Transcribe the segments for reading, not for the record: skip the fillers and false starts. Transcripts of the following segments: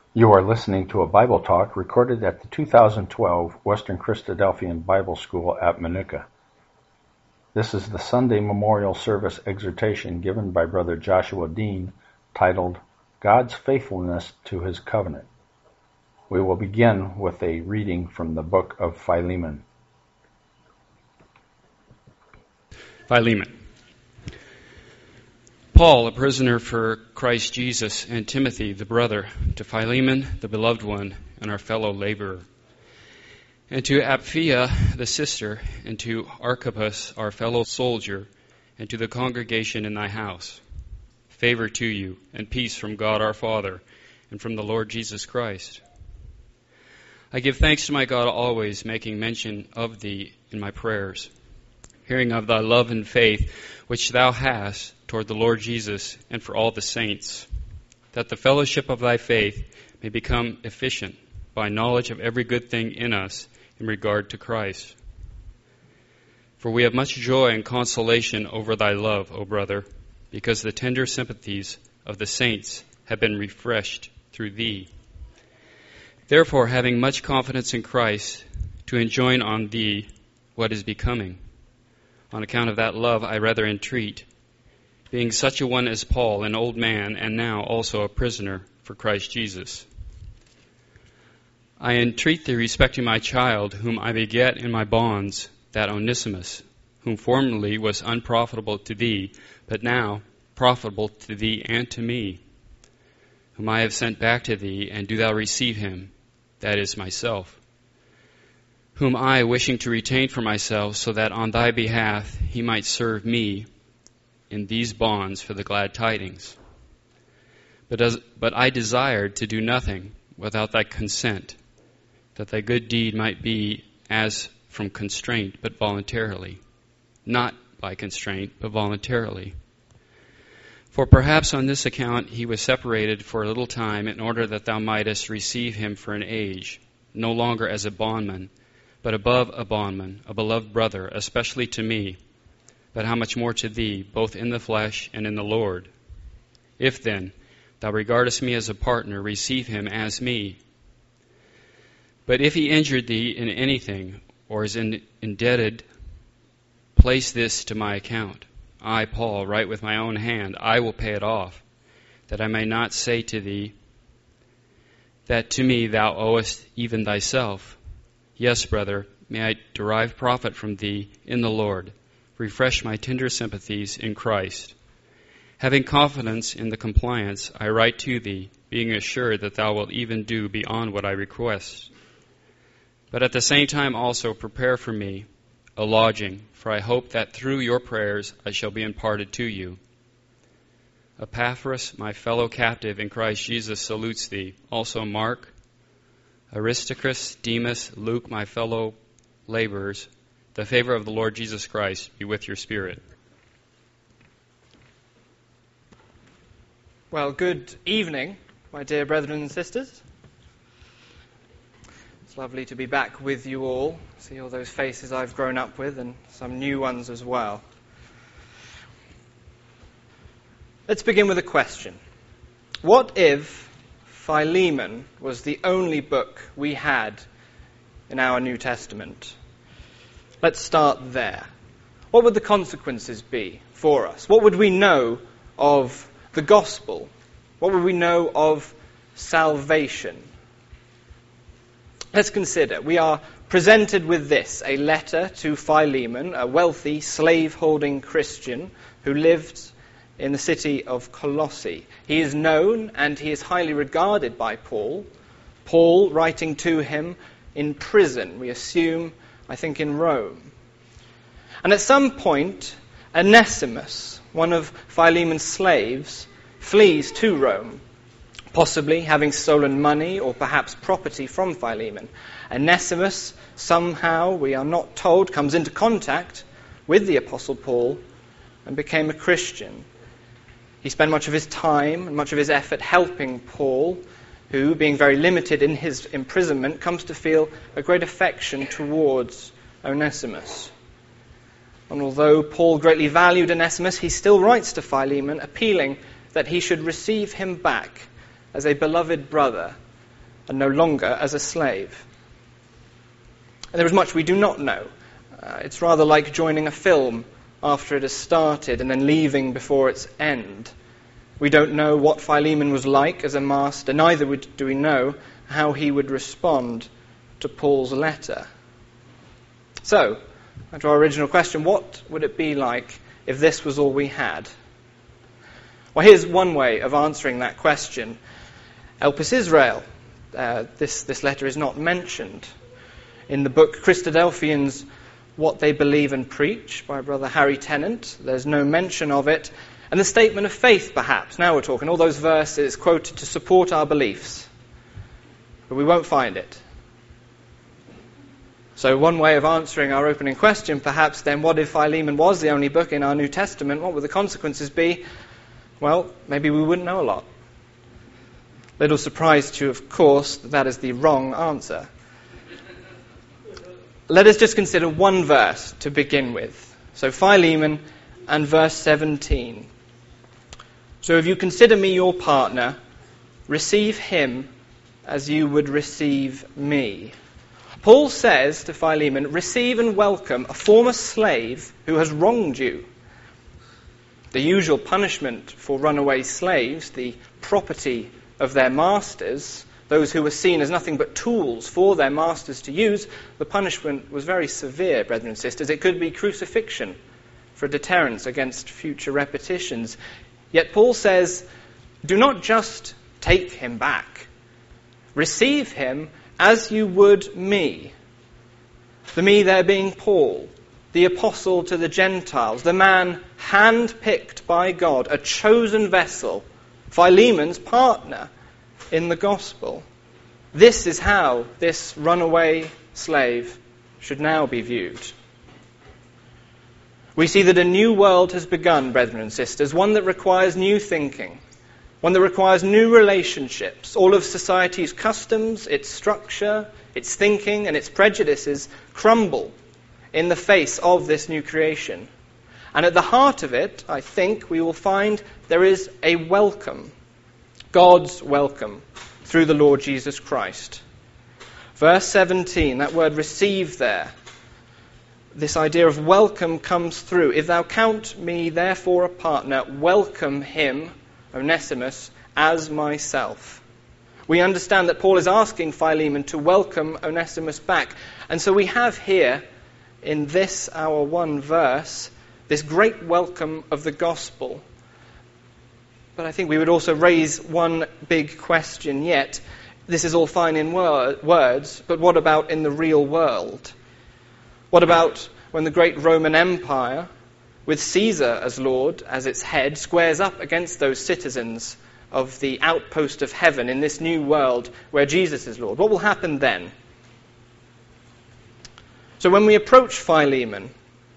You are listening to a Bible talk recorded at the 2012 Western Christadelphian Bible School at Manuka. This is the Sunday Memorial Service exhortation given by Brother Joshua Dean, titled, God's Faithfulness to His Covenant. We will begin with a reading from the book of Philemon. Philemon. Paul, a prisoner for Christ Jesus, and Timothy, the brother, to Philemon, the beloved one, and our fellow laborer, and to Apphia, the sister, and to Archippus, our fellow soldier, and to the congregation in thy house. Favor to you, and peace from God our Father, and from the Lord Jesus Christ. I give thanks to my God always, making mention of thee in my prayers, hearing of thy love and faith, which thou hast toward the Lord Jesus and for all the saints, that the fellowship of thy faith may become efficient by knowledge of every good thing in us in regard to Christ. For we have much joy and consolation over thy love, O brother, because the tender sympathies of the saints have been refreshed through thee. Therefore, having much confidence in Christ, to enjoin on thee what is becoming, on account of that love I rather entreat, being such a one as Paul, an old man, and now also a prisoner for Christ Jesus. I entreat thee respecting my child, whom I beget in my bonds, that Onesimus, whom formerly was unprofitable to thee, but now profitable to thee and to me, whom I have sent back to thee, and do thou receive him, that is myself, whom I, wishing to retain for myself, so that on thy behalf he might serve me in these bonds for the glad tidings. But I desired to do nothing without thy consent, that thy good deed might be as from constraint, but voluntarily. Not by constraint, but voluntarily. For perhaps on this account he was separated for a little time, in order that thou mightest receive him for an age, no longer as a bondman, but above a bondman, a beloved brother, especially to me, but how much more to thee, both in the flesh and in the Lord. If then thou regardest me as a partner, receive him as me. But if he injured thee in anything, or is indebted, place this to my account. I, Paul, write with my own hand, I will pay it off, that I may not say to thee that to me thou owest even thyself. Yes, brother, may I derive profit from thee in the Lord. Refresh my tender sympathies in Christ. Having confidence in the compliance, I write to thee, being assured that thou wilt even do beyond what I request. But at the same time also prepare for me a lodging, for I hope that through your prayers I shall be imparted to you. Epaphras, my fellow captive in Christ Jesus, salutes thee. Also Mark, Aristarchus, Demas, Luke, my fellow laborers. The favor of the Lord Jesus Christ be with your spirit. Well, good evening, my dear brethren and sisters. It's lovely to be back with you all, see all those faces I've grown up with and some new ones as well. Let's begin with a question. What if Philemon was the only book we had in our New Testament? Let's start there. What would the consequences be for us? What would we know of the gospel? What would we know of salvation? Let's consider. We are presented with this, a letter to Philemon, a wealthy, slave-holding Christian who lived in the city of Colossae. He is known and he is highly regarded by Paul. Paul writing to him in prison, we assume, I think in Rome. And at some point, Onesimus, one of Philemon's slaves, flees to Rome, possibly having stolen money or perhaps property from Philemon. Onesimus, somehow, we are not told, comes into contact with the Apostle Paul and became a Christian. He spent much of his time and much of his effort helping Paul, who, being very limited in his imprisonment, comes to feel a great affection towards Onesimus. And although Paul greatly valued Onesimus, he still writes to Philemon, appealing that he should receive him back as a beloved brother and no longer as a slave. And there is much we do not know. It's rather like joining a film after it has started and then leaving before its end. We don't know what Philemon was like as a master, neither do we know how he would respond to Paul's letter. So, to our original question, what would it be like if this was all we had? Well, here's one way of answering that question. Elpis Israel. This letter is not mentioned. In the book Christadelphians, What They Believe and Preach by Brother Harry Tennant, there's no mention of it. And the statement of faith, perhaps. Now we're talking all those verses quoted to support our beliefs. But we won't find it. So one way of answering our opening question, perhaps then, what if Philemon was the only book in our New Testament? What would the consequences be? Well, maybe we wouldn't know a lot. Little surprise to you, of course, that is the wrong answer. Let us just consider one verse to begin with. So Philemon and verse 17. So if you consider me your partner, receive him as you would receive me. Paul says to Philemon, receive and welcome a former slave who has wronged you. The usual punishment for runaway slaves, the property of their masters, those who were seen as nothing but tools for their masters to use, the punishment was very severe, brethren and sisters. It could be crucifixion for deterrence against future repetitions. Yet Paul says, do not just take him back. Receive him as you would me. The me there being Paul, the apostle to the Gentiles, the man hand-picked by God, a chosen vessel, Philemon's partner in the gospel. This is how this runaway slave should now be viewed. We see that a new world has begun, brethren and sisters, one that requires new thinking, one that requires new relationships. All of society's customs, its structure, its thinking, and its prejudices crumble in the face of this new creation. And at the heart of it, I think, we will find there is a welcome, God's welcome, through the Lord Jesus Christ. Verse 17, that word receive there, this idea of welcome comes through. If thou count me therefore a partner, welcome him, Onesimus, as myself. We understand that Paul is asking Philemon to welcome Onesimus back. And so we have here, in this our one verse, this great welcome of the gospel. But I think we would also raise one big question yet. This is all fine in words, but what about in the real world? What about when the great Roman Empire, with Caesar as Lord, as its head, squares up against those citizens of the outpost of heaven in this new world where Jesus is Lord? What will happen then? So when we approach Philemon,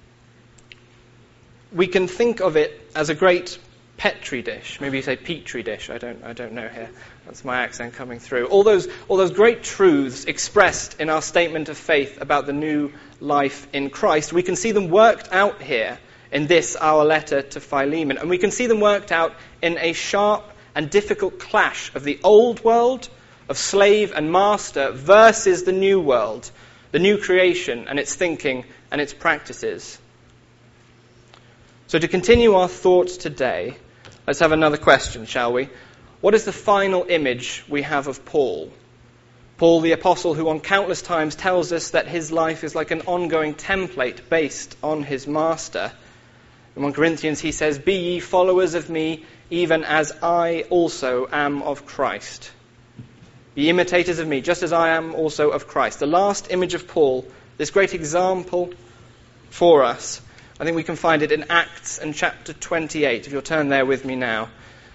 we can think of it as a great petri dish. Maybe you say petri dish. I don't know here. That's my accent coming through. All those great truths expressed in our statement of faith about the new life in Christ, we can see them worked out here in this, our letter to Philemon. And we can see them worked out in a sharp and difficult clash of the old world, of slave and master, versus the new world, the new creation and its thinking and its practices. So to continue our thoughts today, let's have another question, shall we? What is the final image we have of Paul? Paul, the apostle, who on countless times tells us that his life is like an ongoing template based on his master. In 1 Corinthians he says, be ye followers of me, even as I also am of Christ. Be imitators of me, just as I am also of Christ. The last image of Paul, this great example for us, I think we can find it in Acts and chapter 28, if you'll turn there with me now.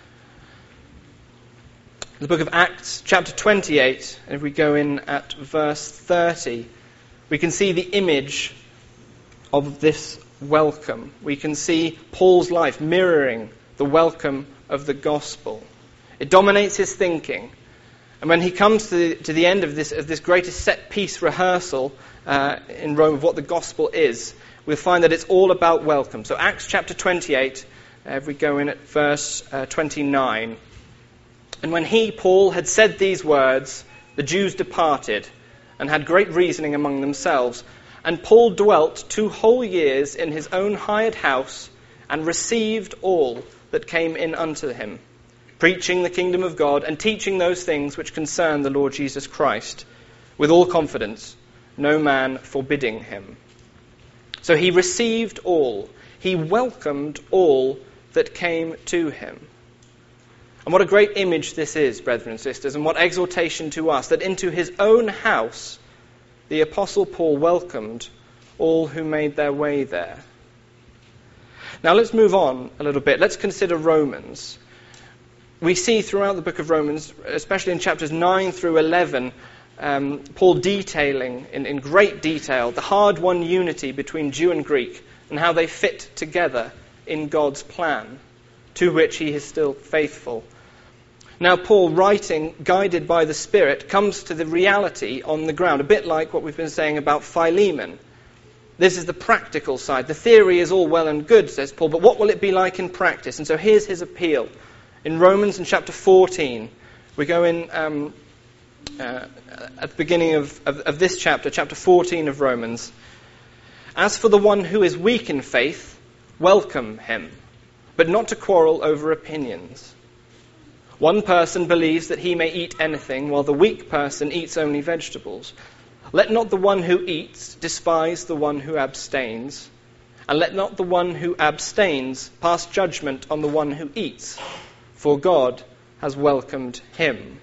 The book of Acts, chapter 28, and if we go in at verse 30, we can see the image of this welcome. We can see Paul's life mirroring the welcome of the gospel. It dominates his thinking. And when he comes to the end of this greatest set-piece rehearsal in Rome of what the gospel is, we'll find that it's all about welcome. So Acts chapter 28, if we go in at verse 29. And when he, Paul, had said these words, the Jews departed and had great reasoning among themselves. And Paul dwelt 2 whole years in his own hired house and received all that came in unto him, preaching the kingdom of God and teaching those things which concern the Lord Jesus Christ, with all confidence, no man forbidding him. So he received all. He welcomed all that came to him. And what a great image this is, brethren and sisters, and what exhortation to us, that into his own house the Apostle Paul welcomed all who made their way there. Now let's move on a little bit. Let's consider Romans. We see throughout the book of Romans, especially in chapters 9 through 11, Paul detailing in great detail the hard-won unity between Jew and Greek and how they fit together in God's plan, to which he is still faithful. Now Paul, writing, guided by the Spirit, comes to the reality on the ground, a bit like what we've been saying about Philemon. This is the practical side. The theory is all well and good, says Paul, but what will it be like in practice? And so here's his appeal. In Romans in chapter 14, we go in at the beginning of this chapter, chapter 14 of Romans. As for the one who is weak in faith, welcome him, but not to quarrel over opinions. One person believes that he may eat anything, while the weak person eats only vegetables. Let not the one who eats despise the one who abstains, and let not the one who abstains pass judgment on the one who eats, for God has welcomed him.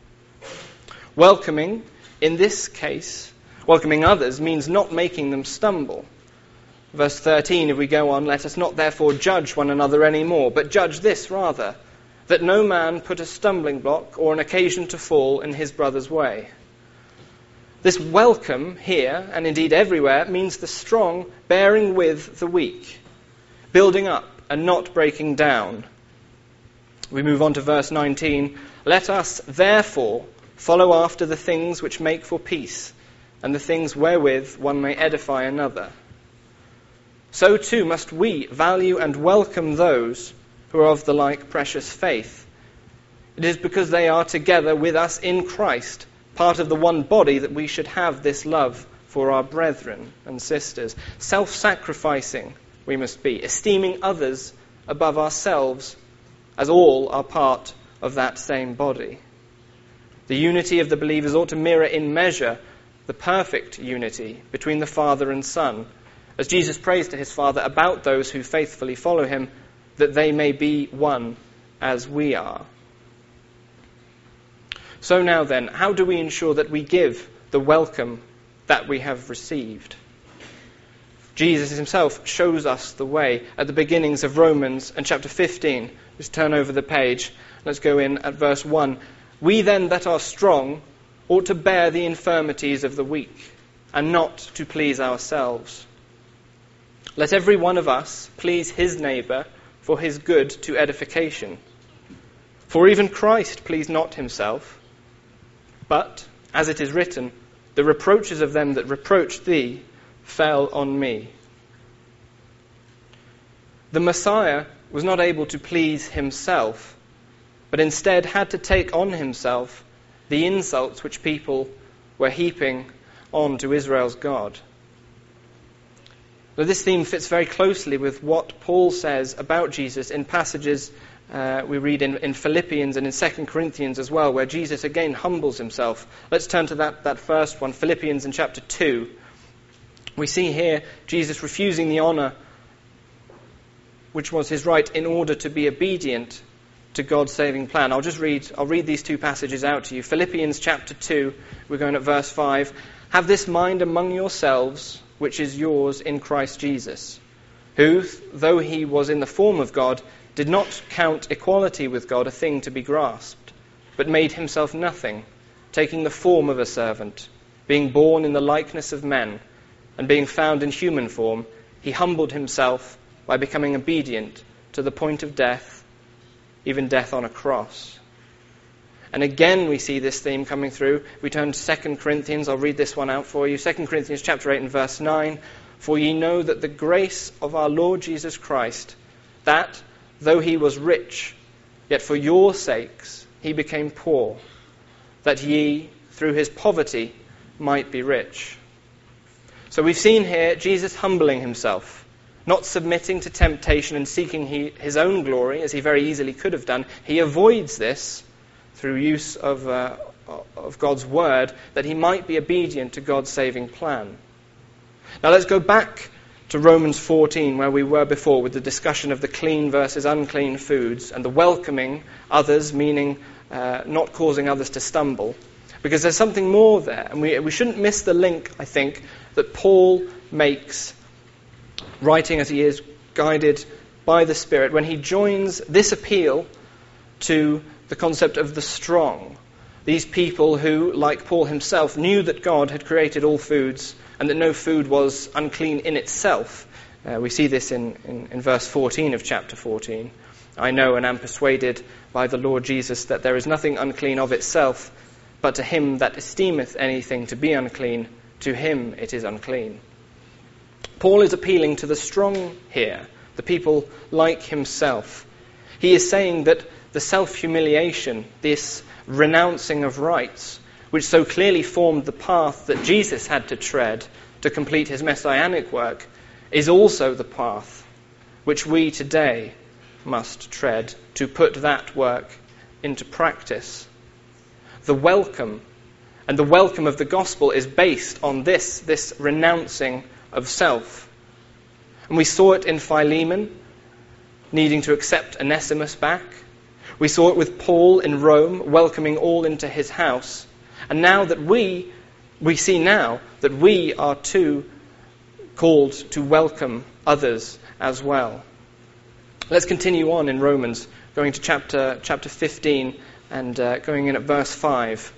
Welcoming, in this case, welcoming others means not making them stumble. Verse 13, if we go on, let us not therefore judge one another any more, but judge this rather, that no man put a stumbling block or an occasion to fall in his brother's way. This welcome here, and indeed everywhere, means the strong bearing with the weak, building up and not breaking down. We move on to verse 19. Let us therefore follow after the things which make for peace, and the things wherewith one may edify another. So too must we value and welcome those who are of the like precious faith. It is because they are together with us in Christ, part of the one body, that we should have this love for our brethren and sisters. Self-sacrificing we must be, esteeming others above ourselves, as all are part of that same body. The unity of the believers ought to mirror in measure the perfect unity between the Father and Son, as Jesus prays to his Father about those who faithfully follow him, that they may be one as we are. So now then, how do we ensure that we give the welcome that we have received? Jesus himself shows us the way at the beginnings of Romans and chapter 15. Let's turn over the page. Let's go in at verse 1. We then that are strong ought to bear the infirmities of the weak, and not to please ourselves. Let every one of us please his neighbour for his good to edification. For even Christ pleased not himself, but, as it is written, the reproaches of them that reproached thee fell on me. The Messiah was not able to please himself, but instead had to take on himself the insults which people were heaping on to Israel's God. Now, this theme fits very closely with what Paul says about Jesus in passages we read in Philippians and in 2 Corinthians as well, where Jesus again humbles himself. Let's turn to that first one, Philippians in chapter 2. We see here Jesus refusing the honour which was his right in order to be obedient to God's saving plan. I'll read these two passages out to you. Philippians chapter 2, we're going at verse 5. Have this mind among yourselves, which is yours in Christ Jesus, who, though he was in the form of God, did not count equality with God a thing to be grasped, but made himself nothing, taking the form of a servant, being born in the likeness of men, and being found in human form, he humbled himself by becoming obedient to the point of death, even death on a cross. And again we see this theme coming through. We turn to 2 Corinthians. I'll read this one out for you. 2 Corinthians chapter 8 and verse 9. For ye know that the grace of our Lord Jesus Christ, that, though he was rich, yet for your sakes he became poor, that ye, through his poverty, might be rich. So we've seen here Jesus humbling himself, not submitting to temptation and seeking his own glory, as he very easily could have done. He avoids this through use of God's word, that he might be obedient to God's saving plan. Now let's go back to Romans 14, where we were before, with the discussion of the clean versus unclean foods and the welcoming others, meaning not causing others to stumble. Because there's something more there, and we shouldn't miss the link, I think, that Paul makes, writing as he is, guided by the Spirit, when he joins this appeal to the concept of the strong. These people who, like Paul himself, knew that God had created all foods and that no food was unclean in itself. We see this in verse 14 of chapter 14. I know and am persuaded by the Lord Jesus that there is nothing unclean of itself, but to him that esteemeth anything to be unclean, to him it is unclean. Paul is appealing to the strong here, the people like himself. He is saying that the self-humiliation, this renouncing of rights, which so clearly formed the path that Jesus had to tread to complete his messianic work, is also the path which we today must tread to put that work into practice. The welcome of the gospel is based on this renouncing of self. And we saw it in Philemon, needing to accept Onesimus back. We saw it with Paul in Rome, welcoming all into his house. And now that we see now that we are too called to welcome others as well. Let's continue on in Romans, going to chapter 15 and going in at verse 5.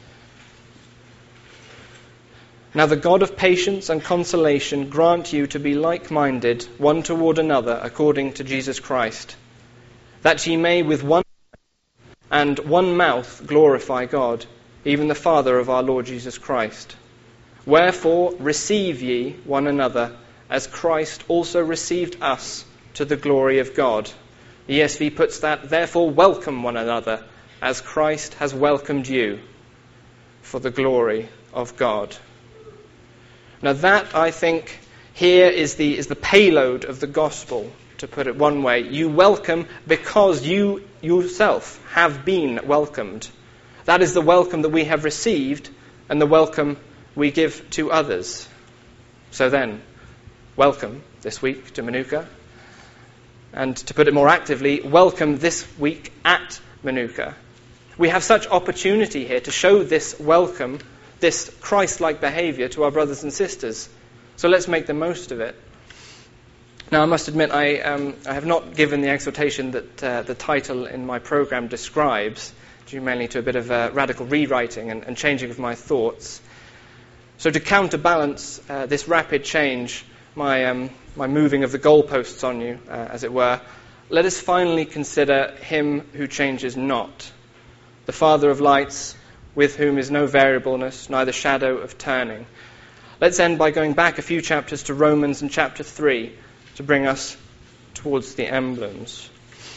Now the God of patience and consolation grant you to be like-minded one toward another according to Jesus Christ, that ye may with one and one mouth glorify God, even the Father of our Lord Jesus Christ. Wherefore receive ye one another, as Christ also received us to the glory of God. The ESV puts that, therefore welcome one another, as Christ has welcomed you, for the glory of God. Now that, I think, here is the payload of the gospel, to put it one way. You welcome because you yourself have been welcomed. That is the welcome that we have received and the welcome we give to others. So then, welcome this week to Manuka. And to put it more actively, welcome this week at Manuka. We have such opportunity here to show this welcome, this Christ-like behavior to our brothers and sisters. So let's make the most of it. Now, I must admit, I have not given the exhortation that the title in my program describes, due mainly to a bit of radical rewriting and changing of my thoughts. So to counterbalance this rapid change, my moving of the goalposts on you, as it were, let us finally consider him who changes not, the Father of lights, with whom is no variableness, neither shadow of turning. Let's end by going back a few chapters to Romans and chapter 3 to bring us towards the emblems.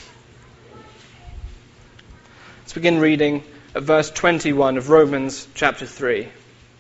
Let's begin reading at verse 21 of Romans chapter 3.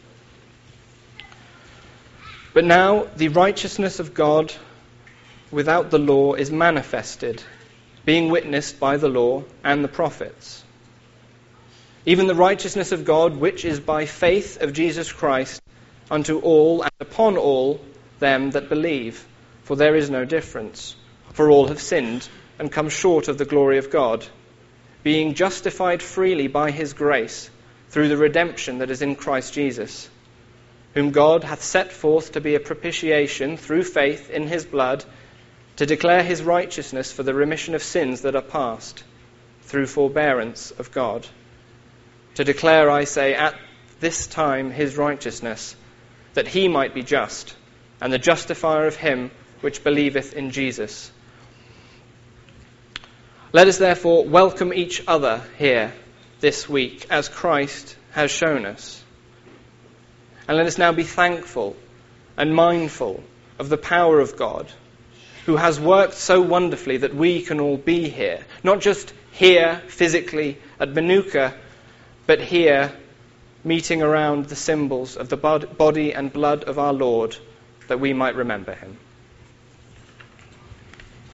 But now the righteousness of God without the law is manifested, being witnessed by the law and the prophets. Even the righteousness of God, which is by faith of Jesus Christ, unto all and upon all them that believe. For there is no difference. For all have sinned and come short of the glory of God, being justified freely by his grace through the redemption that is in Christ Jesus, whom God hath set forth to be a propitiation through faith in his blood, to declare his righteousness for the remission of sins that are past, through forbearance of God. To declare, I say, at this time his righteousness, that he might be just, and the justifier of him which believeth in Jesus. Let us therefore welcome each other here this week, as Christ has shown us. And let us now be thankful and mindful of the power of God, who has worked so wonderfully that we can all be here. Not just here physically at Manuka, but here meeting around the symbols of the body and blood of our Lord, that we might remember him.